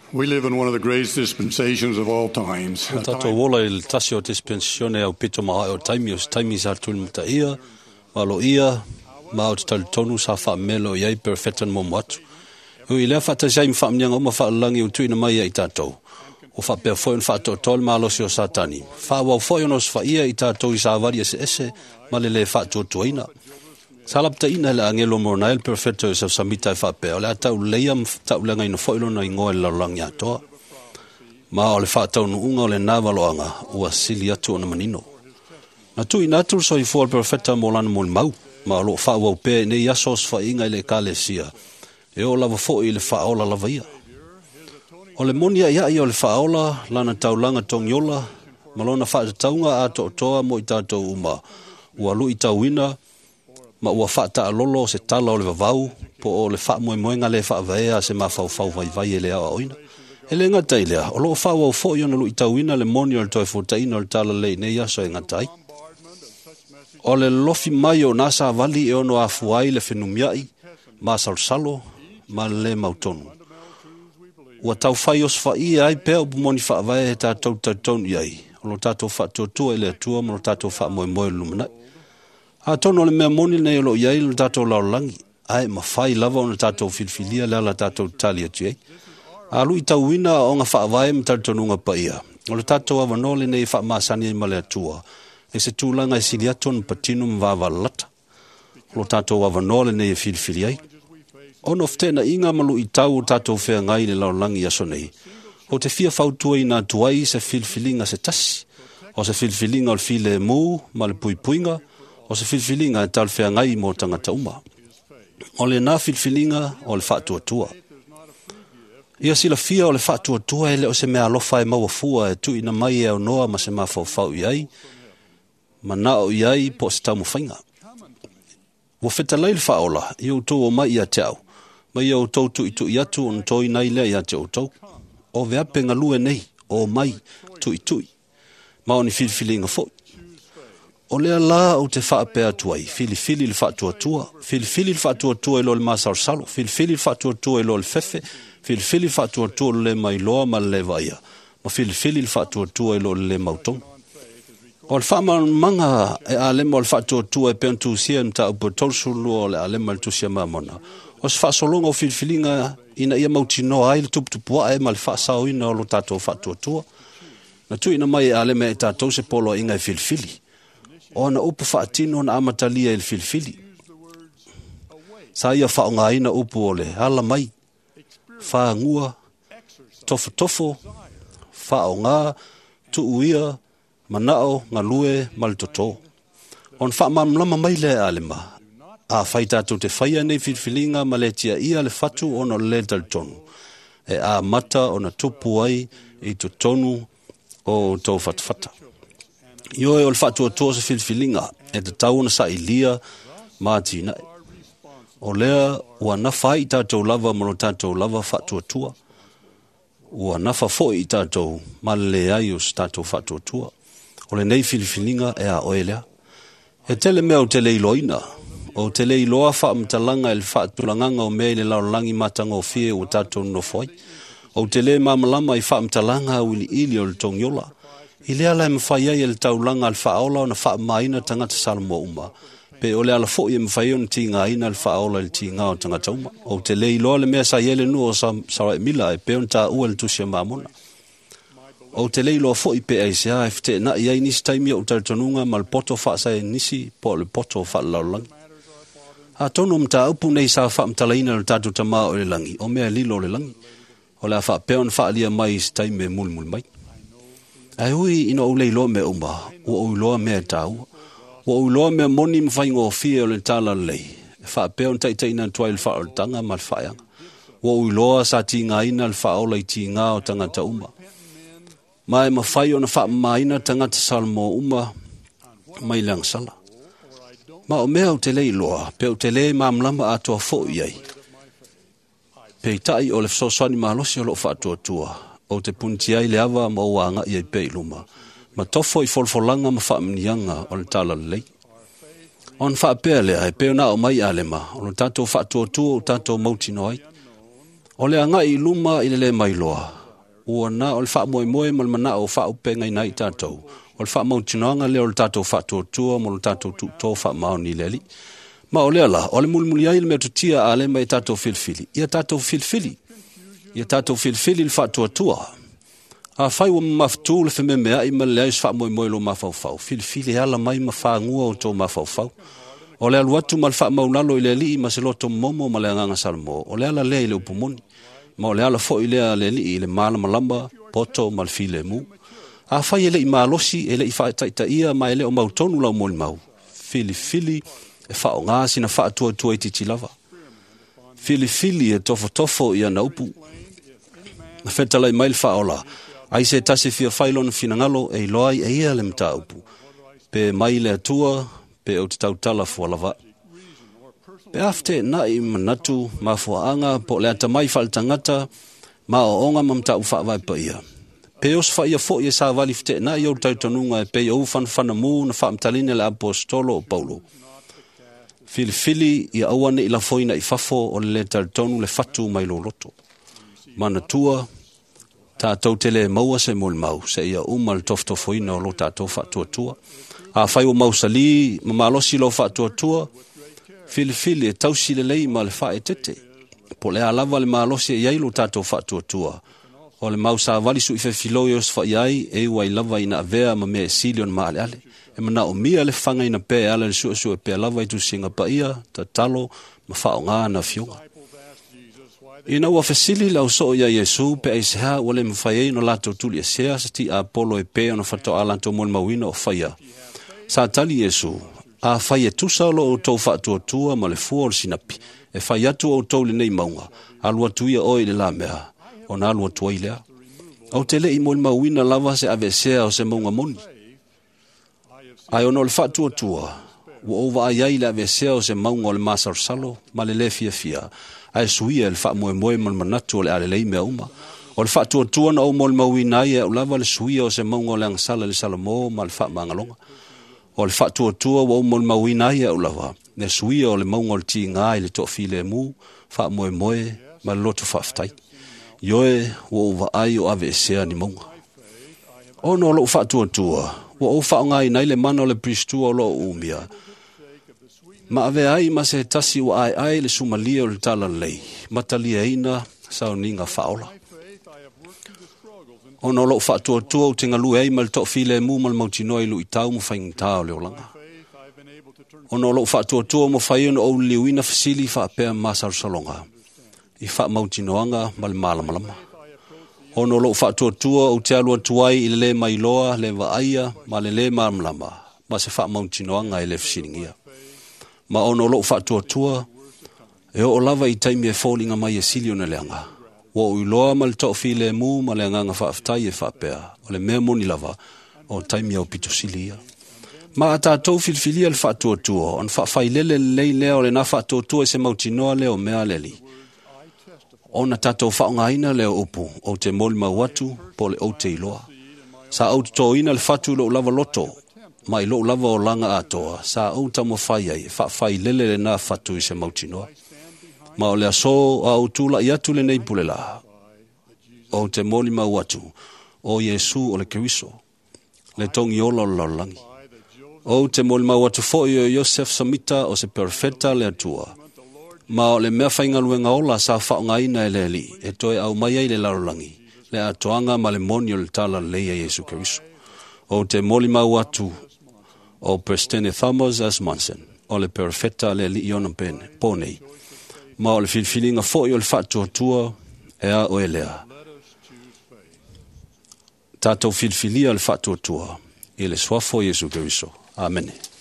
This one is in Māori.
We live in one of the greatest dispensations of all times. Tato wola il tasio dispensione au pito maa o taimi sa tul mta ia, malo ia, maa o tal tonu sa fa melo iai perfectan mo mwatu. Ui lea fata siai mfa mnyanga uma fa langi utui na mai i tato. O fa pea foi un fa to tol malo si o satani. Fa wau foi onos fa ia i tato i sa avari ese ma le fa to tuaina. Salapta ina le angelo mornael perfecto sa samita fa pea. Le atau leiam tau lenga ino foi lona ingoa la langi atoa. Ma o le fa tau nu unga o le navaloanga ua sili atu o na manino. Na tu inatul so i fual perfecta mo lana mo mau. Ma lo fa wau pea ne yasos fa inga i le kalesia. E o lava fo i le faola lava ia. O le monia ia i o le faola, lana taulanga tongiola, malona wha taunga a to toa mo i tātou uma. Ua lu i tauina, ma ua wha ta alolo se tala o le vavau, po o le wha moenga le wha vaea se ma fau vai e le awa oina. E le ngatai lea, o lo wha wau fo i ona lu i tauina le monia o le toi futaina o le tala lei ne yaso e ngatai. O le lofi mai o nasa vali e ono a fuai le whenumiai, ma salsalo, ma le mautonu. Ua tau whai os whai ai pēo bumoni whaavae he tātou tautonu iai. O lo tātou whatuatua i le atua, ma lo tātou wha moe lumanai. A tono le mea moni nei o lo iai lo tātou laulangi. Ai ma whai lava o na tātou filfilia le ala tātou tali atu iai. A lu i tau wina o ngā whaavae ma tautonunga pa ia. O lo tātou awanole nei wha maasani ai ma le atua. E se tūlanga i sili aton patino mvava lata. O lo tātou awanole nei e filfilia ai. Ono ftena inga malu i tau o tātou whea ngai le laulangi aso nei. O te fia fautua i nā tuai se filfilinga se tasi. O se filfilinga o le file mū, ma le puipuinga. O se filfilinga e tal whea ngai mo tangata uma. O le nā filfilinga o le whaatua tua. Ia sila fia o le whaatua tua ele o se mea alofa e maua fua e tu ina mai e au noa ma se maa fau iai. Ma nao iai po se tau mawhainga. Wo whetalai le whaola, i o tō o mai ia te au. Mai au tau tu i tu i atu on toi nei lea ia te o tau. O veape ngalue nei, o mai tu i tui. Ma o ni filfilinga fo. O lea la o te whaape atuai, filifili le whaatua tua, filifili le whaatua tua i lo le masar salo, filifili le whaatua tua i lo le fefe, filifili le whaatua tua le mai loa ma le vaia, ma filifili le whaatua tua i lo le mautong. O le whaamanga e alema o le whaatua tua e peantu sia mta upo tolsulu o le alema le tusia mamona. O se whaasolonga o filfilinga ina ia mautinoa ai le tuputupua e ma le whaasao ina o lo tātou whaatua tua. Na tu ina mai e alema e tātou se polo inga e filfili. O na upu whaatino na amatalia e filfili. Sa ia whaonga ina upu o le hala mai, whaangua, tofo, whaonga, tuuia, manao, ngalue, maltoto. On whaamamlama mai le alema. A whai tātou te whaia nei filfilinga ma le tia ia le whatu ono le tonu. E a mata o na tupu ai i tu tonu o tau whatwhata. Ioe o le whatu o tō se filfilinga e te tau na sa ilia mātina. O lea ua nafa i tātou lava maro tātou lava whatu o tua. Ua nafa fo i tātou ma le ai o tātou whatu o tua. O le nei filfilinga e a oelea. E tele mea o tele iloina. O te lei loa wha mtalanga il wha tulanganga o mea le laulangi matanga o fie o tātou no foi. O te le mamalama i wha mtalanga o ili o le tongiola. I lea lai mwhai ai le taulanga al whaola o na wha maina tangata salmo uma. Pe o le ala fo i mwhai o ti ngā ina le whaola le ti ngā o tangata uma. O te lei loa le mea sa iele nu o sarai mila e pe on ta ua le tusia mamona. O te lei loa fo i pe aisea e fte na iai nisi taimia o taritonunga ma le poto wha sa e nisi po le poto wha laulangi. A tono mta upu nei sa wha mtalaina le tātou tamaa o le langi, o mea lilo le langi. O le a wha peon wha alia mai si taime mulmul mai. Ai hui ina o leilo me umba, o uloa mea tau. O uloa mea moni mwhaingo o fie o le tala lei. Wha peon taiteina tuai le wha o le tanga ma le whaeanga. O uloa sa ti ngā ina le wha o le ti ngā o tangata uma. Mai ma whai o na wha maina tangata salmo uma mai leang sala. Ma o mea o te lei loa, pe o te lei mamlama atoa fo iai. Pe i tai o le fsoswani mahalosi o lo whaatua tua. O te punti ai le awa ma o wanga iai pe iluma. Ma tofo i folfolanga ma whaamnianga o le tala lei. On whaapea lea e pe o na o mai alema, o lo tatou whaatua tua o tatou mautino ai. O le anga i luma i le mai loa. ua na o le wha moe moe ma le mana o wha upenga i nai tātou. O le wha mautinoanga leo le tātou wha tua mo le tātou tō wha mao ni leli. Ma o lea la, o le mulimuli ai le mea tutia a le mai tātou filfili. Ia tātou filfili. Ia tātou filfili le wha tua. A whai wa maftu le whememea i ma le ais wha moe moe lo mawhauwhau. Filfili ala mai ma whangua o tō mawhauwhau. O le aluatu ma le wha maunalo i le li i ma se loto momo ma le anganga salmo. O le ala lea i le upumoni. Ma o le ala fo i lea le li i le mala malamba, poto ma le file mu. A whai ele i malosi, ele i wha taita ia ma ele o mautonu lau moli mau. Filifili e wha o ngā sina wha tua i titi lava. Filifili e tofo ia na upu. Na whetala i mail wha ola. Ai se tase fia whailona finangalo e loai e ia le mta upu. Pe mai le atua, pe o te tautala fualava. Pe afte na i manatu, ma fuaanga, po le ata mai whal tangata, ma o onga mamta ufa vai pa ia. Pe os fa ia fo ia sa vali fte na i o tautanunga e pe o fan mu na wha mtaline le apostolo o Paulo. Filifili ia awane i la foina i fafo o le tautonu le fatu mai lo loto. Manatua, tātou tele maua se mol mau, se ia umal toftofoina o lo tātou whatuatua. A whai o mausali, mamalosi lo whatuatua, Filifili e tausi le lei ma le whae tete. Po le alawa le malosi e iai lo tātou whatuatua. O le mausa vali su i whewhiloi os whai ai, e ua i lava ina avea ma mea silion ma ale ale. E mana o mia le whanga ina pē ala le su e pē lava i tu singa pa ia, ta talo, ma whao ngā na fionga. Ina ua fesili lau so ia Yesu pe ai seha wale mwhai no lato tuli e sea sa ti a polo e pe ono whato alanto mon mawina o whaia. Sa tali Yesu, a whai e tusa lo o tau whatua tua ma le fua o sinapi, e whai atu o tau le nei maunga, alua tuia oi le la mea, o na alua tua ilea. Au te le i mon mawina lava se ave sea o se maunga moni. Ai ono le whatua tua, ua ova ai ai le ave sea o se maunga o le masar salo, ma le le fia. Ai suia le wha moe mal manatu o le alelei mea uma. O le wha tua na o mo le mawina ia o lava le suia o se maunga o le angasala le salamo ma le wha mangalonga. O le wha tua o mo le mawina ia o lava. Le suia o le maunga o le ti ngā i le tofi le mu, wha moe ma le lotu whaftai. Ioe o ova ai o ave sea ni maunga. O no lo wha tua, o wha ngā i nei le mana o le pristua o lo umia. Ma ave ai ma se tasi wa ai le sumalia o le tala lei. Matalia ina sao ninga faola. Ono lo whatua o te ngalu ei ma le tofi le mu ma le mautinoa i lu i tau mo whaing tau leo langa. Ono lo whatua mo whai ono o liuina fasili whaapea masar salonga. I wha mautinoanga ma le malamalama. Ono lo whatua o te alua tuai i le mai loa le waaia ma le malamalama. Ma se wha mautinoanga i le fasilingia. Ma ono lo whatua, e o lava i taimi e fōlinga mai e silio na leanga. Wa ui loa ma le tofi le mu ma le anganga whaaftai e whaapea, o le mea moni lava, o taimi au pito silia. Ma a tātou filfilia le whatua, on whaafai lei leo le na whatua e se mautinoa leo mea leli. O na tātou whaongaina leo upu, o te moli mauatu, po le o te iloa. Sa au to ina le whatu lo lava loto, mai lo lava o langa atoa, sa au tamo whai ai, whaafai le na whatu i se mautinoa. Ma o le aso au tula i atu le nei pulela, o te moli mauatu, o Yesu o le Keriso, le tongi ola o laulangi. O te moli mauatu fo i o Joseph Samita o se perfeta le atua. Ma o le mea whainga luenga ola sa whaongaina e le li, e toi au mai ai le laulangi, le atoanga ma le moni o le tala leia Yesu Keriso. O te moli mauatu, o Prestene Thomas Asmonsen, o le perfeta le li iona ponei. Ma o le filfilinga fo i o le whatua ea o elea. Tātou filfilia le whatua i le swafo Yesu Keriso. Amen.